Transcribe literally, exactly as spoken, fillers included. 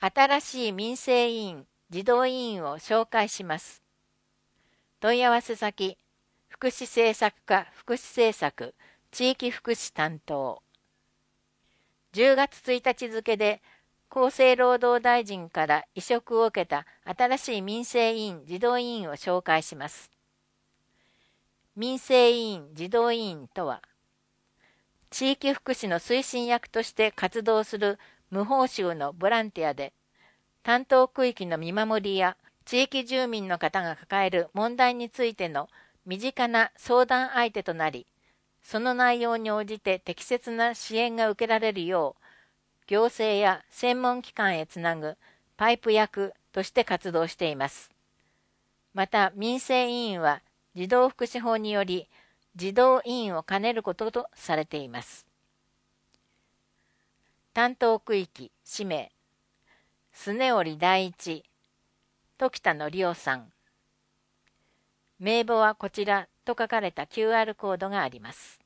新しい民生委員、児童委員を紹介します。問い合わせ先、福祉政策課福祉政策地域福祉担当。じゅうがつついたち付で厚生労働大臣から委嘱を受けた新しい民生委員児童委員を紹介します。民生委員児童委員とは、地域福祉の推進役として活動する無報酬のボランティアで、担当区域の見守りや地域住民の方が抱える問題についての身近な相談相手となり、その内容に応じて適切な支援が受けられるよう、行政や専門機関へつなぐパイプ役として活動しています。また、民生委員は児童福祉法により、児童委員を兼ねることとされています。担当区域、氏名、スネオリ第一、時田のりおさん。名簿はこちらと書かれた キューアール コードがあります。